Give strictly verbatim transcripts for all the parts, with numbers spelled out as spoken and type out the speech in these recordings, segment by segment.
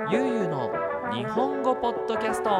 ゆうゆうの日本語ポッドキャスト。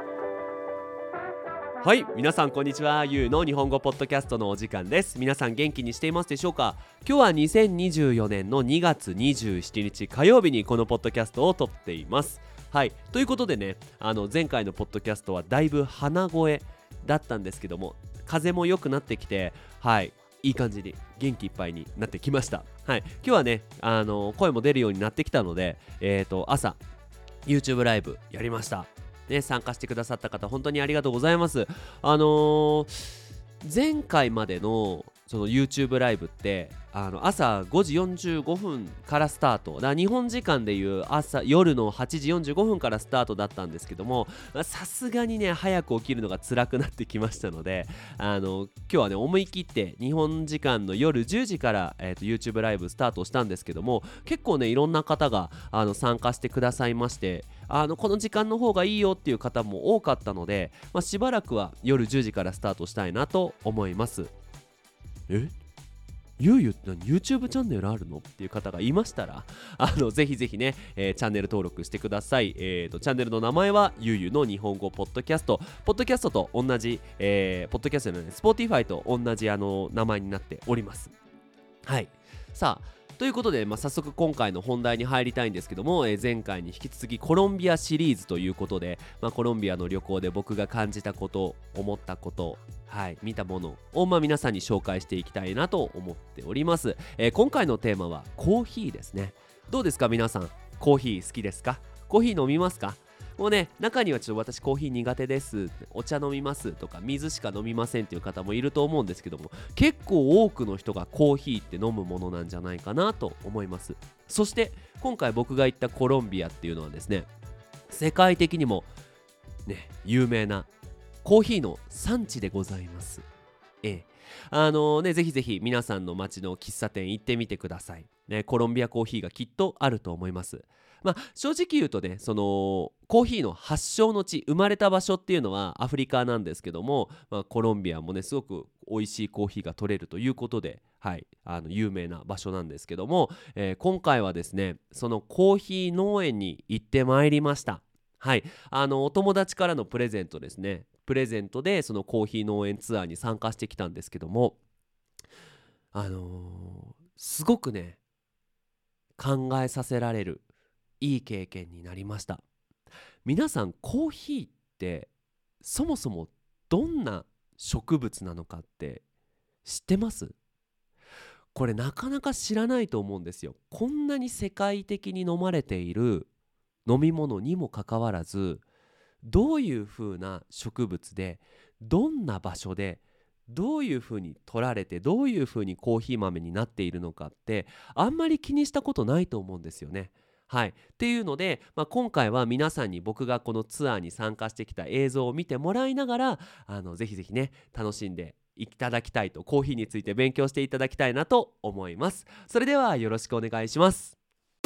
はい、皆さんこんにちは。ゆうの日本語ポッドキャストのお時間です。皆さん元気にしていますでしょうか？今日はにせんにじゅうよねんのにがつにじゅうしちにち火曜日にこのポッドキャストを撮っています。はい、ということでね、あの前回のポッドキャストはだいぶ鼻声だったんですけども、風も良くなってきて、はいいい感じに元気いっぱいになってきました。はい、今日はね、あの声も出るようになってきたので、えーと朝 YouTube ライブやりました。ね、参加してくださった方本当にありがとうございます。あのー前回までのその YouTube ライブってあの朝ごじよんじゅうごふんからスタートだから日本時間でいう朝夜のはちじよんじゅうごふんからスタートだったんですけども、さすがにね早く起きるのが辛くなってきましたので、あの今日はね思い切って日本時間の夜じゅうじから、えー、と YouTube ライブスタートしたんですけども、結構ねいろんな方があの参加してくださいまして、あのこの時間の方がいいよっていう方も多かったので、まあ、しばらくは夜じゅうじからスタートしたいなと思います。えゆうゆって何 YouTube チャンネルあるのっていう方がいましたら、あのぜひぜひね、えーチャンネル登録してください。えーとチャンネルの名前はゆうゆの日本語ポッドキャスト。ポッドキャストと同じ、えーポッドキャストのね Spotify と同じあの名前になっております。はい、さあということで、まあ、早速今回の本題に入りたいんですけども、えー前回に引き続きコロンビアシリーズということで、まあ、コロンビアの旅行で僕が感じたこと、思ったこと、はい、見たものを、まあ、皆さんに紹介していきたいなと思っております。えー今回のテーマはコーヒーですね。どうですか皆さん、コーヒー好きですか？コーヒー飲みますか？もうね、中にはちょっと私コーヒー苦手です、お茶飲みますとか水しか飲みませんっていう方もいると思うんですけども、結構多くの人がコーヒーって飲むものなんじゃないかなと思います。そして今回僕が行ったコロンビアっていうのはですね、世界的にもね有名なコーヒーの産地でございます。ええあのね、ぜひぜひ皆さんの街の喫茶店行ってみてください、ね、コロンビアコーヒーがきっとあると思います。まあ正直言うとね、そのコーヒーの発祥の地、生まれた場所っていうのはアフリカなんですけども、まあ、コロンビアもねすごく美味しいコーヒーが取れるということで、はい、あの有名な場所なんですけども、えー今回はですねそのコーヒー農園に行ってまいりました。はい、あのお友達からのプレゼントですね。プレゼントでそのコーヒー農園ツアーに参加してきたんですけども、あのーすごくね考えさせられるいい経験になりました。皆さんコーヒーってそもそもどんな植物なのかって知ってます？これなかなか知らないと思うんですよ。こんなに世界的に飲まれている飲み物にもかかわらず、どういう風な植物でどんな場所でどういう風に取られてどういう風にコーヒー豆になっているのかってあんまり気にしたことないと思うんですよね。はい、っていうので、まあ、今回は皆さんに僕がこのツアーに参加してきた映像を見てもらいながら、あのぜひぜひね楽しんでいただきたいと、コーヒーについて勉強していただきたいなと思います。それではよろしくお願いします。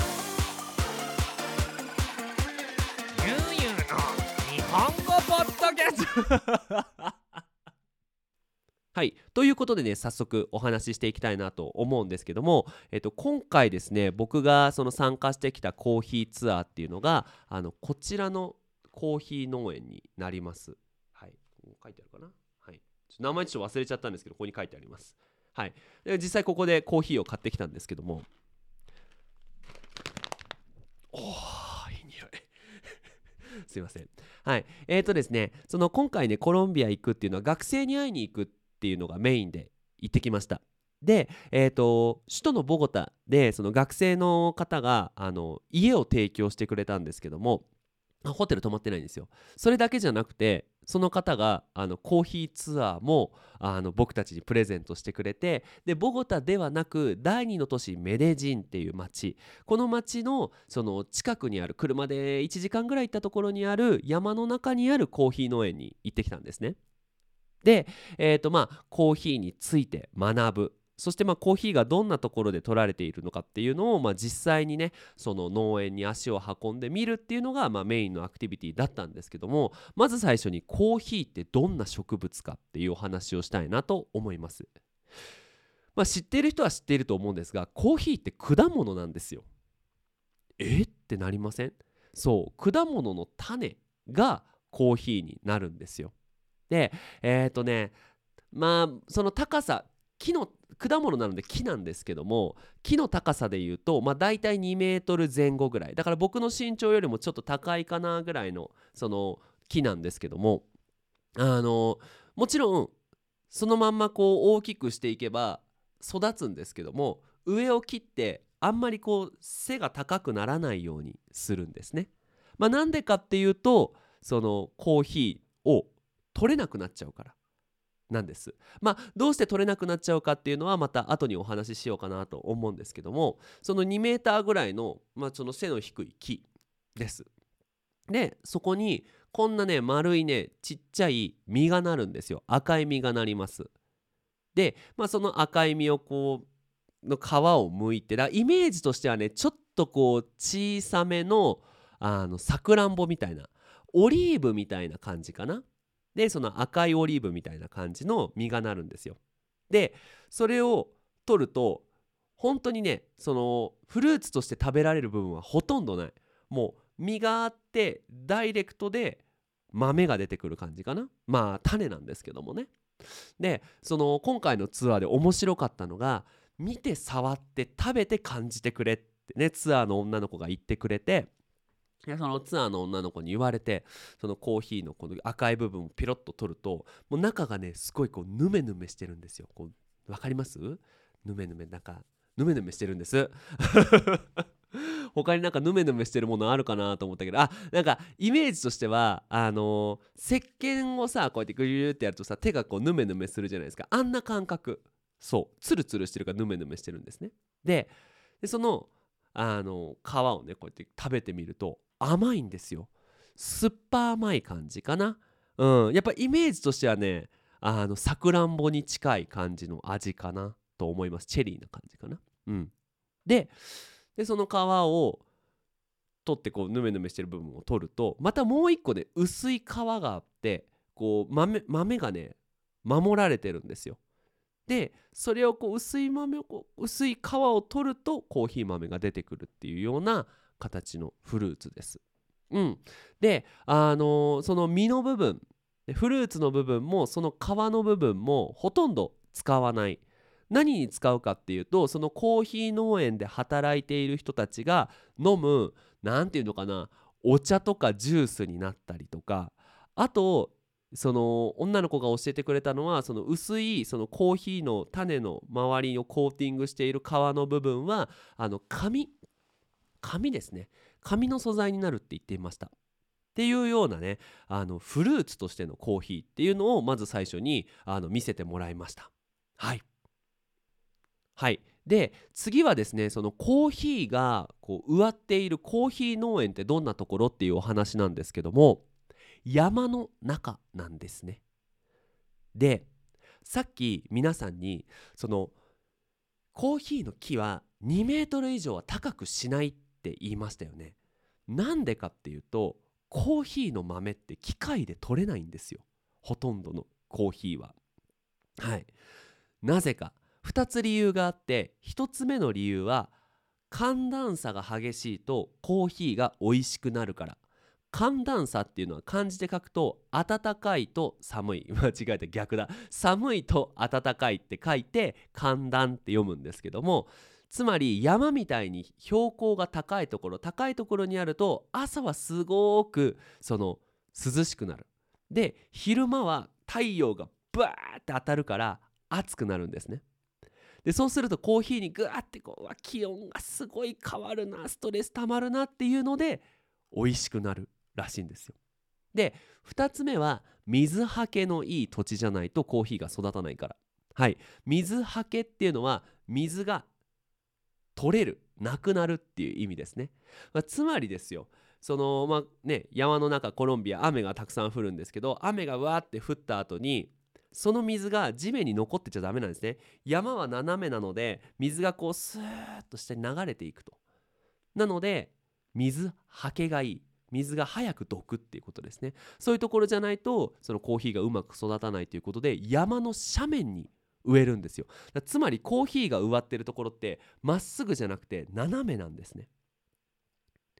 ゆうゆうの日本語ポッドキャスト。 はい、ということでね早速お話ししていきたいなと思うんですけども、えっと、今回ですね僕がその参加してきたコーヒーツアーっていうのがあのこちらのコーヒー農園になります。はい、ここ書いてあるかな。はい、ちょっと名前ちょっと忘れちゃったんですけどここに書いてあります。はい、で実際ここでコーヒーを買ってきたんですけども、おーいい匂いすいません。はい。えーとですね、その今回ね、コロンビア行くっていうのは学生に会いに行くっていうのがメインで行ってきました。で、えーと、首都のボゴタで、その学生の方が、あの、家を提供してくれたんですけども、あホテル泊まってないんですよ。それだけじゃなくて、その方があのコーヒーツアーもあの僕たちにプレゼントしてくれて、でボゴタではなく第二の都市メデジンっていう町、この町のその近くにある、車でいちじかんぐらい行ったところにある山の中にあるコーヒー農園に行ってきたんですね。で、えーとまあ、コーヒーについて学ぶ、そしてまあコーヒーがどんなところで取られているのかっていうのを、まあ、実際にねその農園に足を運んでみるっていうのが、まあ、メインのアクティビティだったんですけども、まず最初にコーヒーってどんな植物かっていうお話をしたいなと思います。まあ、知っている人は知っていると思うんですが、コーヒーって果物なんですよ。えってなりません？ そう果物の種がコーヒーになるんですよ。でえっとねまあその高さ、木の果物なので木なんですけども、木の高さでいうと、まあ、だいたいにメートル前後ぐらいだから、僕の身長よりもちょっと高いかなぐらいのその木なんですけども、あのもちろんそのまんまこう大きくしていけば育つんですけども、上を切ってあんまりこう背が高くならないようにするんですね。まあ、なんでかっていうと、そのコーヒーを取れなくなっちゃうからなんです。まあどうして取れなくなっちゃうかっていうのはまた後にお話ししようかなと思うんですけども、そのにメーターぐらいの、まあ、その背の低い木です。でそこにこんなね丸いねちっちゃい実がなるんですよ。赤い実がなります。で、まあ、その赤い実をこうの皮を剥いて、だイメージとしてはねちょっとこう小さめのあのさくらんぼみたいな、オリーブみたいな感じかな。でその赤いオリーブみたいな感じの実がなるんですよ。でそれを取ると本当にね、そのフルーツとして食べられる部分はほとんどない。もう実があってダイレクトで豆が出てくる感じかな。まあ種なんですけどもね。でその今回のツアーで面白かったのが、見て触って食べて感じてくれってね、ツアーの女の子が言ってくれて、でそのツアーの女の子に言われて、そのコーヒーのこの赤い部分をピロッと取ると、もう中がねすごいこうヌメヌメしてるんですよ。こうわかります？ヌメヌメ、なんかヌメヌメしてるんです他になんかヌメヌメしてるものあるかなと思ったけど、あ、なんかイメージとしてはあのー、石鹸をさこうやってグリューってやるとさ、手がこうヌメヌメするじゃないですか。あんな感覚。そうツルツルしてるからヌメヌメしてるんですね。ででそのあの皮をねこうやって食べてみると甘いんですよ。酸っぱ甘い感じかな。うん、やっぱイメージとしてはね、あのさくらんぼに近い感じの味かなと思います。チェリーな感じかな。うん。ででその皮を取ってこうヌメヌメしてる部分を取ると、またもう一個ね薄い皮があって、こう 豆, 豆がね守られてるんですよ。でそれをこう薄い豆をこう薄い皮を取るとコーヒー豆が出てくるっていうような形のフルーツです。うん、であのーその実の部分、フルーツの部分もその皮の部分もほとんど使わない。何に使うかっていうと、そのコーヒー農園で働いている人たちが飲む、なんていうのかな、お茶とかジュースになったりとか、あとその女の子が教えてくれたのは、その薄いそのコーヒーの種の周りをコーティングしている皮の部分はあの紙紙ですね、紙の素材になるって言っていました。っていうようなね、あのフルーツとしてのコーヒーっていうのをまず最初にあの見せてもらいました。はいはい。で次はですね、そのコーヒーがこう植わっているコーヒー農園ってどんなところっていうお話なんですけども、山の中なんですね。でさっき皆さんにそのコーヒーの木はにメートル以上は高くしないって言いましたよね。なんでかっていうと、コーヒーの豆って機械で取れないんですよ、ほとんどのコーヒーは。はい。なぜかふたつ理由があって、ひとつめの理由は寒暖差が激しいとコーヒーが美味しくなるから。寒暖差っていうのは漢字で書くと暖かいと寒い間違えた、逆だ、寒いと暖かいって書いて寒暖って読むんですけども、つまり山みたいに標高が高いところ高いところにあると、朝はすごくその涼しくなる。で昼間は太陽がバーって当たるから暑くなるんですね。でそうするとコーヒーにグワーってこう、気温がすごい変わるな、ストレス溜まるなっていうので美味しくなるらしいんですよ。でふたつめは水はけのいい土地じゃないとコーヒーが育たないから。はい、水はけっていうのは水が取れる、なくなるっていう意味ですね。まあ、つまりですよ、そのまあね、山の中コロンビア雨がたくさん降るんですけど、雨がわーって降った後にその水が地面に残ってちゃダメなんですね。山は斜めなので水がこうスーッとして流れていくと。なので水はけがいい、水が早く毒っていうことですね。そういうところじゃないとそのコーヒーがうまく育たないということで、山の斜面に植えるんですよ。だつまりコーヒーが植わってるところってまっすぐじゃなくて斜めなんですね。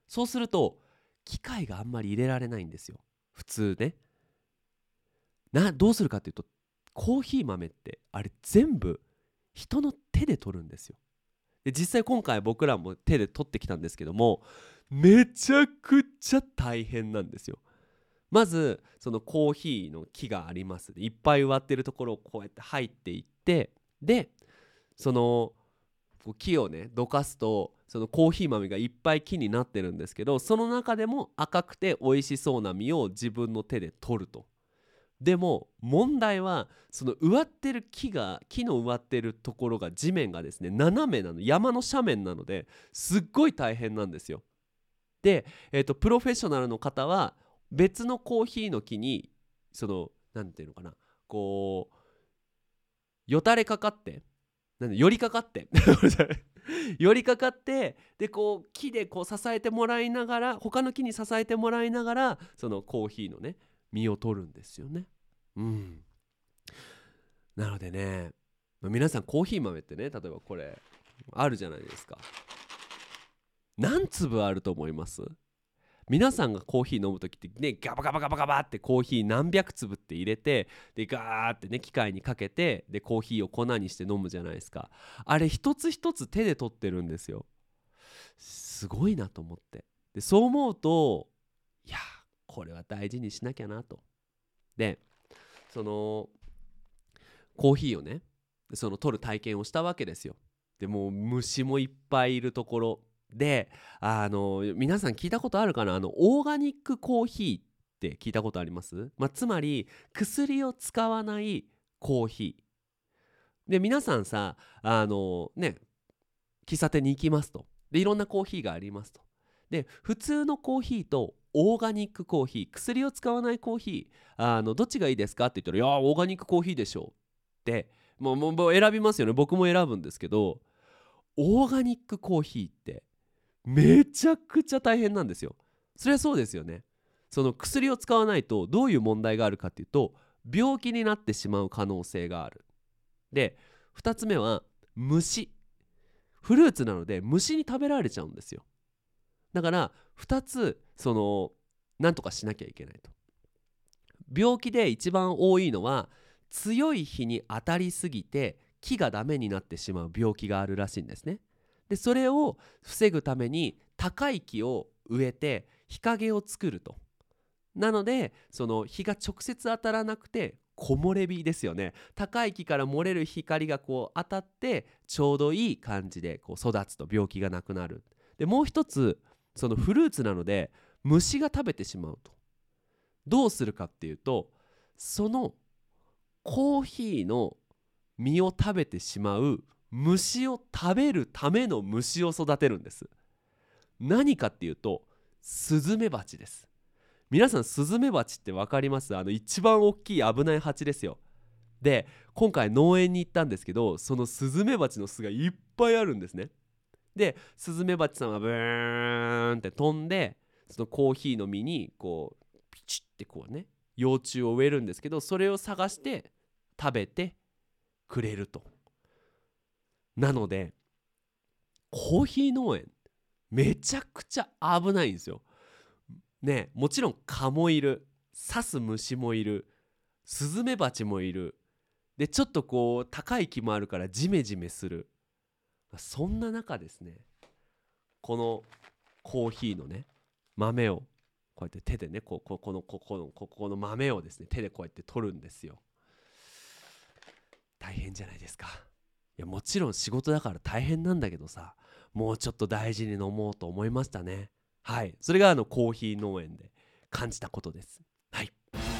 そうすると機械があんまり入れられないんですよ普通ね。などうするかっていうと、コーヒー豆ってあれ全部人の手で取るんですよ。で実際今回僕らも手で取ってきたんですけども、めちゃくちゃ大変なんですよ。まずそのコーヒーの木があります。いっぱい植わってるところをこうやって入っていって、でそのこう木をねどかすと、そのコーヒー豆がいっぱい木になってるんですけど、その中でも赤くて美味しそうな実を自分の手で取ると。でも問題は、その植わってる木が木の植わってるところが、地面がですね斜めなの、山の斜面なのですっごい大変なんですよ。で、えーと、プロフェッショナルの方は別のコーヒーの木にそのなんていうのかな、こうよたれかかって、なんで寄りかかって寄りかかって、でこう木でこう支えてもらいながら、他の木に支えてもらいながら、そのコーヒーのね実を取るんですよね。うんなのでね、まあ皆さんコーヒー豆ってね、例えばこれあるじゃないですか。何粒あると思います？皆さんがコーヒー飲む時ってね、ガバガバガバガバってコーヒー何百粒って入れて、でガーってね機械にかけて、でコーヒーを粉にして飲むじゃないですか。あれ一つ一つ手で取ってるんですよ。すごいなと思って。でそう思うと、いやこれは大事にしなきゃなと。でそのコーヒーをね、その取る体験をしたわけですよ。でもう虫もいっぱいいるところで、あの皆さん聞いたことあるかな、あのオーガニックコーヒーって聞いたことあります？まあ、つまり薬を使わないコーヒーで、皆さんさ、あのね喫茶店に行きますと。でいろんなコーヒーがありますと。で普通のコーヒーとオーガニックコーヒー、薬を使わないコーヒー、あのどっちがいいですかって言ったら、いやオーガニックコーヒーでしょってもうもうもう選びますよね。僕も選ぶんですけど、オーガニックコーヒーってめちゃくちゃ大変なんですよ。それはそうですよね。その薬を使わないとどういう問題があるかっていうと、病気になってしまう可能性がある。でふたつめは虫。フルーツなので虫に食べられちゃうんですよ。だからふたつ、そのなんとかしなきゃいけないと。病気で一番多いのは、強い日に当たりすぎて木がダメになってしまう病気があるらしいんですね。でそれを防ぐために高い木を植えて日陰を作ると。なのでその日が直接当たらなくて木漏れ日ですよね。高い木から漏れる光がこう当たってちょうどいい感じでこう育つと、病気がなくなる。でもう一つ、そのフルーツなので虫が食べてしまうと。どうするかっていうと、そのコーヒーの実を食べてしまう虫を食べるための虫を育てるんです。何かっていうとスズメバチです。皆さんスズメバチって分かります？あの一番大きい危ない蜂ですよ。で今回農園に行ったんですけど、そのスズメバチの巣がいっぱいあるんですね。でスズメバチさんがブーンって飛んで、そのコーヒーの実にこうピチッってこうね幼虫を植えるんですけど、それを探して食べてくれると。なのでコーヒー農園めちゃくちゃ危ないんですよね。もちろん蚊もいる、刺す虫もいる、スズメバチもいる。でちょっとこう高い木もあるからジメジメする。そんな中ですね、このコーヒーのね豆をこうやって手でね、こうここのここのここの豆をですね手でこうやって取るんですよ。大変じゃないですか。いやもちろん仕事だから大変なんだけどさ、もうちょっと大事に飲もうと思いましたね。はい、それがあのコーヒー農園で感じたことです。はい。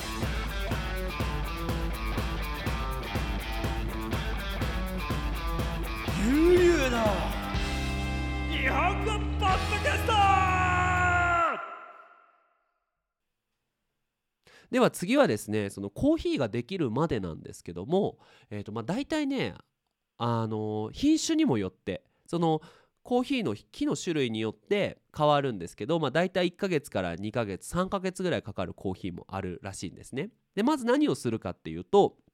ゆうゆうの日本語ポッドキャスト。 では次はですね、そのコーヒーができるまでなんですけども、えーとまあ、大体ね、あの品種にもよって、そのコーヒーの木の種類によって変わるんですけど、まあ、大体いっかげつからにかげつさんかげつぐらいかかるコーヒーもあるらしいんですね。でまず何をするかっていうと、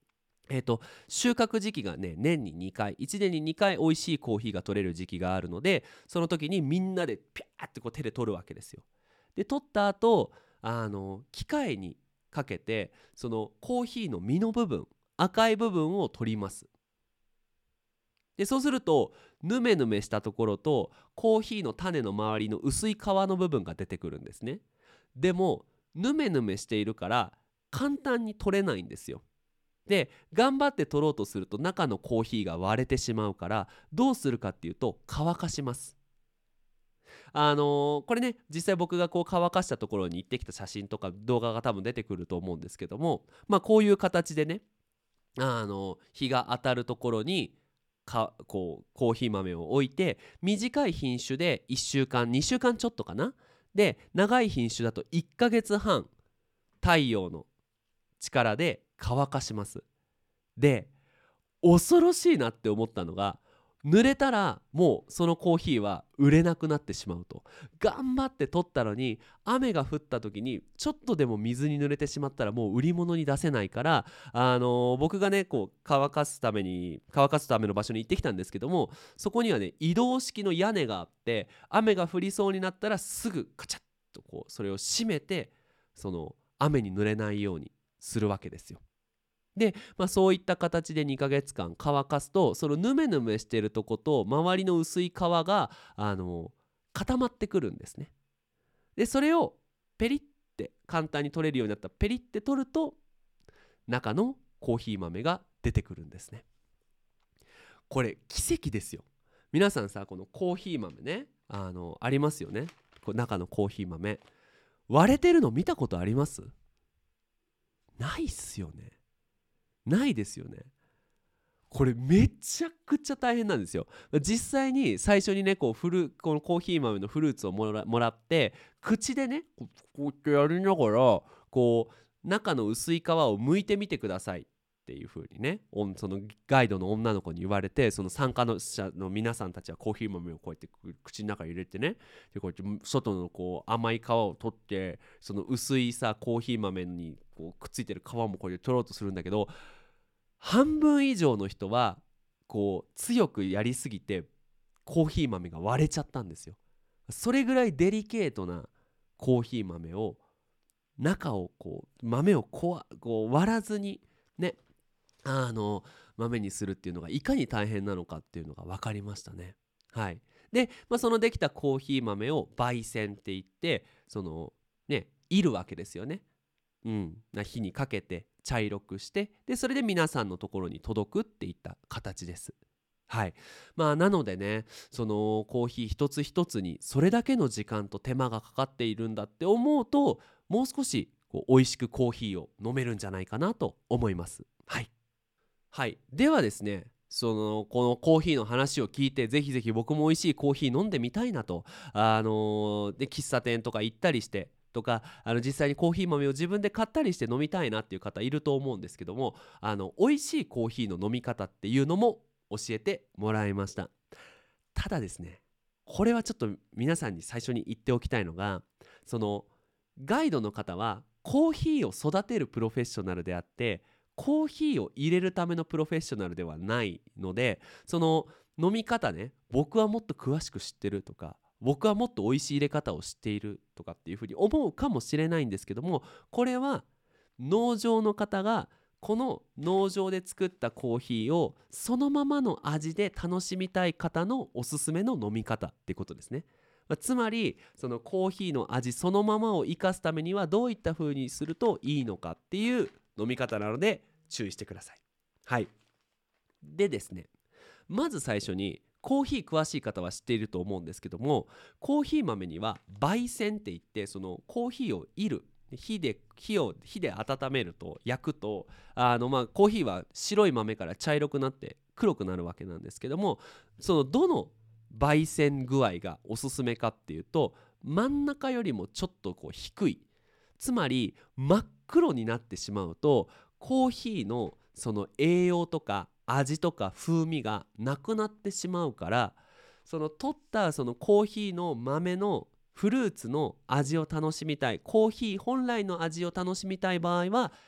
えーと収穫時期がね年ににかいいちねんににかい美味しいコーヒーが取れる時期があるので、その時にみんなでピャーってこう手で取るわけですよ。で取った後あの機械にかけてそのコーヒーの実の部分、赤い部分を取ります。でそうするとヌメヌメしたところとコーヒーの種の周りの薄い皮の部分が出てくるんですね。でもヌメヌメしているから簡単に取れないんですよ。で頑張って取ろうとすると中のコーヒーが割れてしまうから、どうするかっていうと乾かします。あのーこれね実際僕がこう乾かしたところに行ってきた写真とか動画が多分出てくると思うんですけども、まあこういう形でね、あの日が当たるところにかこうコーヒー豆を置いて、短い品種でいっしゅうかんにしゅうかんちょっとかな、で長い品種だといっかげつはん太陽の力で乾かします。で恐ろしいなって思ったのが、濡れたらもうそのコーヒーは売れなくなってしまうと。頑張って取ったのに雨が降った時にちょっとでも水に濡れてしまったらもう売り物に出せないから、あのー僕がねこう乾かすために乾かすための場所に行ってきたんですけども、そこにはね移動式の屋根があって、雨が降りそうになったらすぐカチャッとこうそれを閉めて、その雨に濡れないようにするわけですよ。で、まあ、そういった形でにかげつかん乾かすと、そのヌメヌメしてるとこと周りの薄い皮があの固まってくるんですね。でそれをペリッて簡単に取れるようになったらペリッて取ると中のコーヒー豆が出てくるんですね。これ奇跡ですよ。皆さんさ、このコーヒー豆ね、あのありますよね。こう中のコーヒー豆割れてるの見たことあります？ないっすよね。ないですよね。これめちゃくちゃ大変なんですよ。実際に最初にねこうフルこのコーヒー豆のフルーツをもら、もらって口でねこうこうやってやりながらこう中の薄い皮を剥いてみてくださいっていう風にね、おんそのガイドの女の子に言われて、その参加の者の皆さんたちはコーヒー豆をこうやってく口の中に入れてね、でこうやって外のこう甘い皮を取って、その薄いさコーヒー豆にこうくっついてる皮もこうやって取ろうとするんだけど、半分以上の人はこう強くやりすぎてコーヒー豆が割れちゃったんですよ。それぐらいデリケートなコーヒー豆を、中をこう豆をこわこう割らずにね、あの豆にするっていうのがいかに大変なのかっていうのが分かりましたね。はい。で、まあ、そのできたコーヒー豆を焙煎って言って、そのね煎るわけですよね。うん、な火にかけて茶色くして、でそれで皆さんのところに届くっていった形です。はい。まあなのでね、そのコーヒー一つ一つにそれだけの時間と手間がかかっているんだって思うと、もう少しこう美味しくコーヒーを飲めるんじゃないかなと思います。はい。はい。ではですね、そのこのコーヒーの話を聞いて、ぜひぜひ僕も美味しいコーヒー飲んでみたいなと、あのーで喫茶店とか行ったりしてとか、あの実際にコーヒー豆を自分で買ったりして飲みたいなっていう方いると思うんですけども、あの美味しいコーヒーの飲み方っていうのも教えてもらいました。ただですね、これはちょっと皆さんに最初に言っておきたいのが、そのガイドの方はコーヒーを育てるプロフェッショナルであって、コーヒーを入れるためのプロフェッショナルではないので、その飲み方ね、僕はもっと詳しく知ってるとか、僕はもっと美味しい入れ方を知っているとかっていうふうに思うかもしれないんですけども、これは農場の方がこの農場で作ったコーヒーをそのままの味で楽しみたい方のおすすめの飲み方っていうことですね。まあつまりそのコーヒーの味そのままを生かすためにはどういった風にするといいのかっていう飲み方なので注意してください。はい。でですね、まず最初にコーヒー詳しい方は知っていると思うんですけども、コーヒー豆には焙煎って言って、そのコーヒーを煎る火で火を火で温めると焼くと、あのまあコーヒーは白い豆から茶色くなって黒くなるわけなんですけども、そのどの焙煎具合がおすすめかっていうと、真ん中よりもちょっとこう低い、つまり真っ黒になってしまうとコーヒーのその栄養とか味とか風味がなくなってしまうから、その取ったそのコーヒーの豆のフルーツの味を楽しみたい、コーヒー本来の味を楽しみたい場合は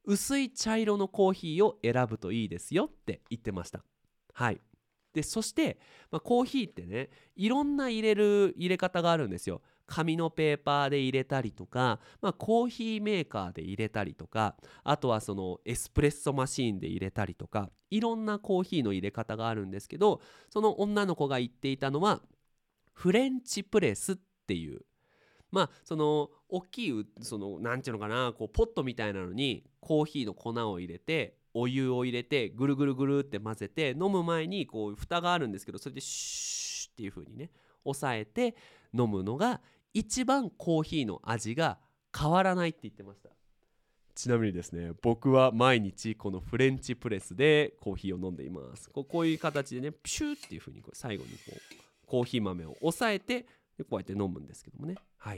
薄い茶色のコーヒーを選ぶといいですよって言ってました。はい。でそして、まあ、コーヒーってね、いろんな入れる入れ方があるんですよ。紙のペーパーで入れたりとか、まあ、コーヒーメーカーで入れたりとか、あとはそのエスプレッソマシーンで入れたりとか、いろんなコーヒーの入れ方があるんですけど、その女の子が言っていたのはフレンチプレスっていう、まあその大きい、そのなんていうのかな、こうポットみたいなのにコーヒーの粉を入れて、お湯を入れてぐるぐるぐるって混ぜて、飲む前にこう蓋があるんですけど、それでシューっていう風にね押さえて飲むのが一番コーヒーの味が変わらないって言ってました。ちなみにですね、僕は毎日このフレンチプレスでコーヒーを飲んでいます。こうこういう形でね、プシューっていう風にこう最後にこうコーヒー豆を押さえて、でこうやって飲むんですけどもね。はい。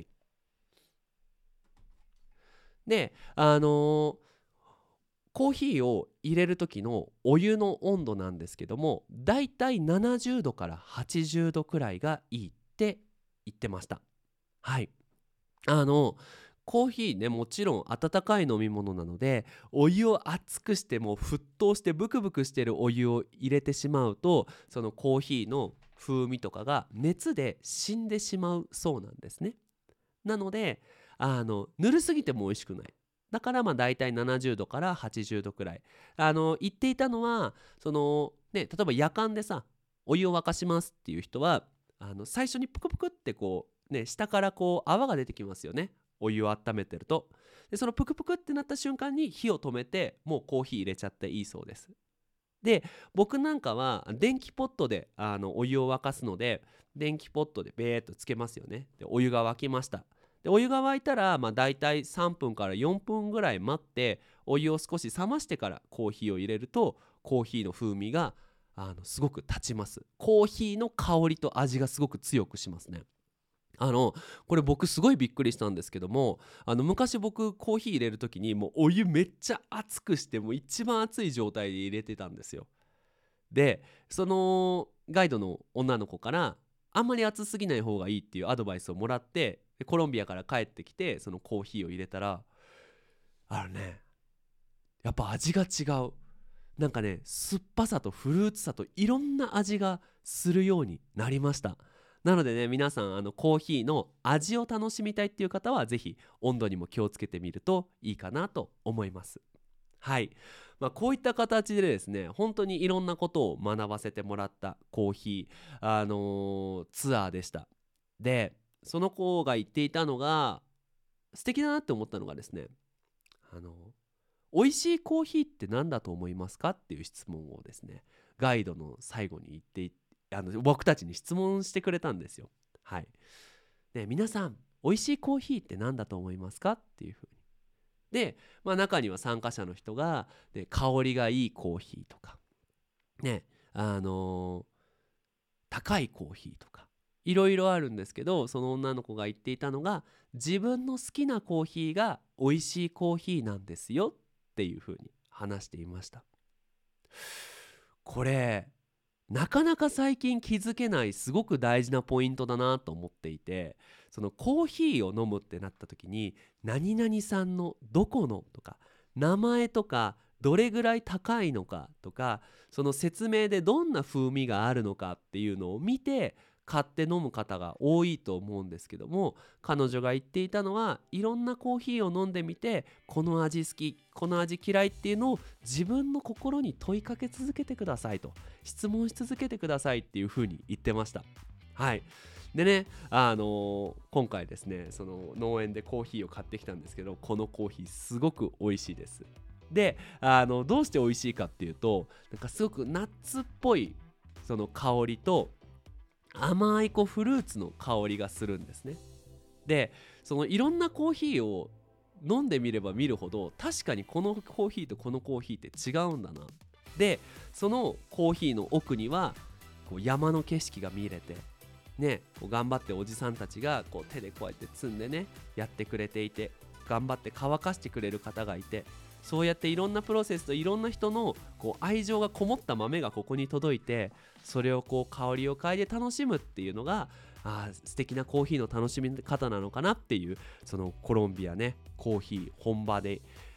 であのーコーヒーを入れる時のお湯の温度なんですけども、だいたいななじゅうどからはちじゅうどくらいがいいって言ってました。はい。あのコーヒーね、もちろん温かい飲み物なので、お湯を熱くしても沸騰してブクブクしてるお湯を入れてしまうと、そのコーヒーの風味とかが熱で死んでしまうそうなんですね。なのであのぬるすぎても美味しくない。だからまあだいたいななじゅうどからはちじゅうどくらい、あの言っていたのは、そのね、例えばやかんでさお湯を沸かしますっていう人は、あの最初にプクプクってこうね、下からこう泡が出てきますよね、お湯を温めてると。でそのプクプクってなった瞬間に火を止めて、もうコーヒー入れちゃっていいそうです。で僕なんかは電気ポットであのお湯を沸かすので、電気ポットでベーっとつけますよね。でお湯が沸きました。でお湯が沸いたら、まあ、だいたいさんぷんからよんぷんぐらい待って、お湯を少し冷ましてからコーヒーを入れると、コーヒーの風味があのすごく立ちます。コーヒーの香りと味がすごく強くしますね。あのこれ僕すごいびっくりしたんですけども、あの昔僕コーヒー入れる時にもうお湯めっちゃ熱くして、もう一番熱い状態で入れてたんですよ。でそのガイドの女の子からあんまり熱すぎない方がいいっていうアドバイスをもらって、でコロンビアから帰ってきてそのコーヒーを入れたら、あのね、やっぱ味が違う。なんかね、酸っぱさとフルーツさといろんな味がするようになりました。なのでね、皆さんあのコーヒーの味を楽しみたいっていう方はぜひ温度にも気をつけてみるといいかなと思います。はい。まあ、こういった形でですね、本当にいろんなことを学ばせてもらったコーヒー、あのーツアーでした。でその子が言っていたのが素敵だなって思ったのがですね、あの美味しいコーヒーって何だと思いますかっていう質問をですね、ガイドの最後に言っていあの僕たちに質問してくれたんですよ。はい。で皆さん美味しいコーヒーって何だと思いますかっていうふうに。で、まあ、中には参加者の人が、ね、香りがいいコーヒーとかね、あのー高いコーヒーとかいろいろあるんですけど、その女の子が言っていたのが、自分の好きなコーヒーが美味しいコーヒーなんですよっていうふうに話していました。これなかなか最近気づけないすごく大事なポイントだなと思っていて、そのコーヒーを飲むってなった時に、何々さんのどこのとか名前とかどれぐらい高いのかとか、その説明でどんな風味があるのかっていうのを見て買って飲む方が多いと思うんですけども、彼女が言っていたのは、いろんなコーヒーを飲んでみて、この味好きこの味嫌いっていうのを自分の心に問いかけ続けてくださいと、質問し続けてくださいっていう風に言ってました。はい。でね、あのー今回ですね、その農園でコーヒーを買ってきたんですけど、このコーヒーすごく美味しいです。であのどうして美味しいかっていうと、なんかすごくナッツっぽいその香りと甘いこうフルーツの香りがするんですね。でそのいろんなコーヒーを飲んでみれば見るほど、確かにこのコーヒーとこのコーヒーって違うんだな。でそのコーヒーの奥にはこう山の景色が見れてね、こう頑張っておじさんたちがこう手でこうやって摘んでねやってくれていて、頑張って乾かしてくれる方がいて、そうやっていろんなプロセスといろんな人のこう愛情がこもった豆がここに届いて、それをこう香りを嗅いで楽しむっていうのが、あー素敵なコーヒーの楽しみ方なのかなっていう、そのコロンビアね、コーヒー本場で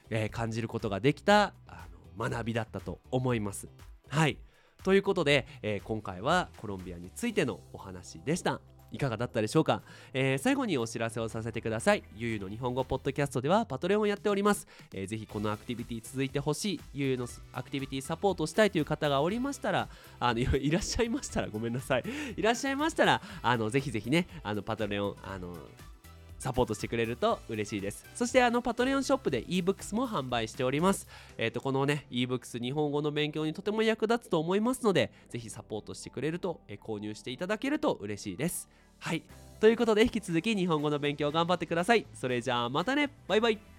えー感じることができたあの学びだったと思います。はい、ということで、えー今回はコロンビアについてのお話でした。いかがだったでしょうか。えー最後にお知らせをさせてください。ゆうゆうの日本語ポッドキャストではパトレオンをやっております。えーぜひこのアクティビティ続いてほしい、ゆうゆうのアクティビティサポートしたいという方がおりましたら、あのいらっしゃいましたらごめんなさいいらっしゃいましたら、あのぜひぜひね、あのパトレオンあのサポートしてくれると嬉しいです。そしてあのパトレオンショップで ebooks も販売しております。えっとこのね ebooks 日本語の勉強にとても役立つと思いますので、ぜひサポートしてくれると、え購入していただけると嬉しいです。はい、ということで引き続き日本語の勉強頑張ってください。それじゃあまたね、バイバイ。